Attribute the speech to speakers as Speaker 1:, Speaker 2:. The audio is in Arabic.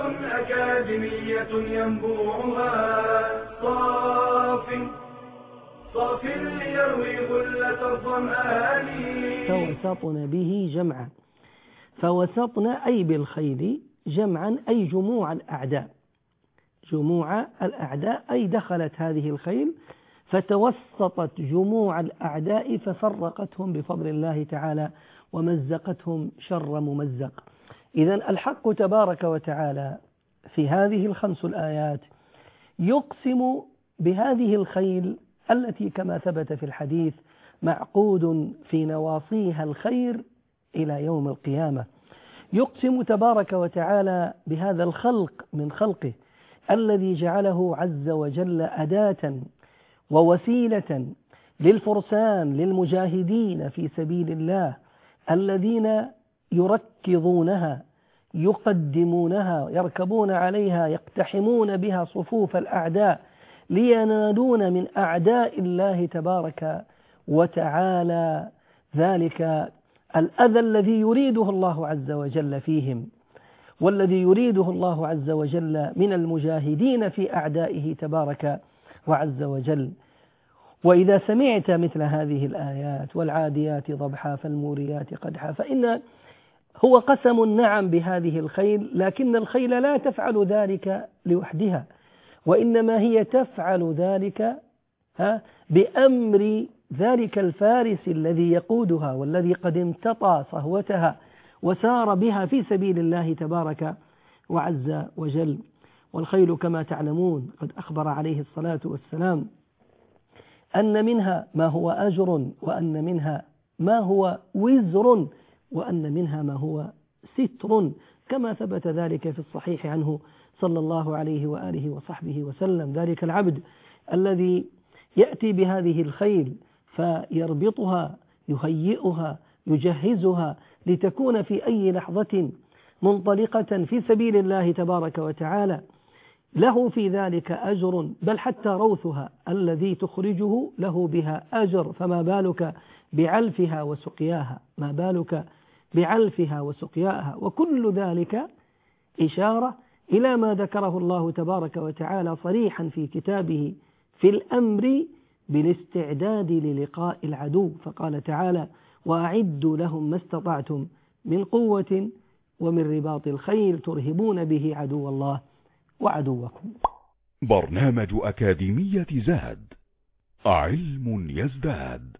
Speaker 1: أكاديمية ينبوعها صاف ليروي غلة الظمآن.
Speaker 2: فوسطن به جمعا، فوسطن أي بالخيل، جمعا أي جموع الأعداء، جموع الأعداء أي دخلت هذه الخيل فتوسطت جموع الأعداء ففرقتهم بفضل الله تعالى ومزقتهم شر ممزق. إذن الحق تبارك وتعالى في هذه الخمس الآيات يقسم بهذه الخيل التي كما ثبت في الحديث معقود في نواصيها الخير إلى يوم القيامة. يقسم تبارك وتعالى بهذا الخلق من خلقه الذي جعله عز وجل أداة ووسيلة للفرسان للمجاهدين في سبيل الله الذين يركضونها يقدمونها يركبون عليها يقتحمون بها صفوف الأعداء لينالون من أعداء الله تبارك وتعالى ذلك الأذى الذي يريده الله عز وجل فيهم، والذي يريده الله عز وجل من المجاهدين في أعدائه تبارك وعز وجل. وإذا سمعت مثل هذه الآيات والعاديات ضبحا فالموريات قدحا فإن هو قسم نعم بهذه الخيل، لكن الخيل لا تفعل ذلك لوحدها، وإنما هي تفعل ذلك بأمر ذلك الفارس الذي يقودها والذي قد امتطى صهوتها وسار بها في سبيل الله تبارك وعز وجل. والخيل كما تعلمون قد أخبر عليه الصلاة والسلام أن منها ما هو أجر، وأن منها ما هو وزر، وأن منها ما هو ستر، كما ثبت ذلك في الصحيح عنه صلى الله عليه وآله وصحبه وسلم. ذلك العبد الذي يأتي بهذه الخيل فيربطها يهيئها يجهزها لتكون في أي لحظة منطلقة في سبيل الله تبارك وتعالى، له في ذلك أجر، بل حتى روثها الذي تخرجه له بها أجر، فما بالك بعلفها وسقياها، ما بالك بعلفها وسقياها. وكل ذلك إشارة إلى ما ذكره الله تبارك وتعالى صريحا في كتابه في الأمر بالاستعداد للقاء العدو، فقال تعالى: وأعدوا لهم ما استطعتم من قوة ومن رباط الخيل ترهبون به عدو الله وعدوكم.
Speaker 3: برنامج أكاديمية زاد، علم يزداد.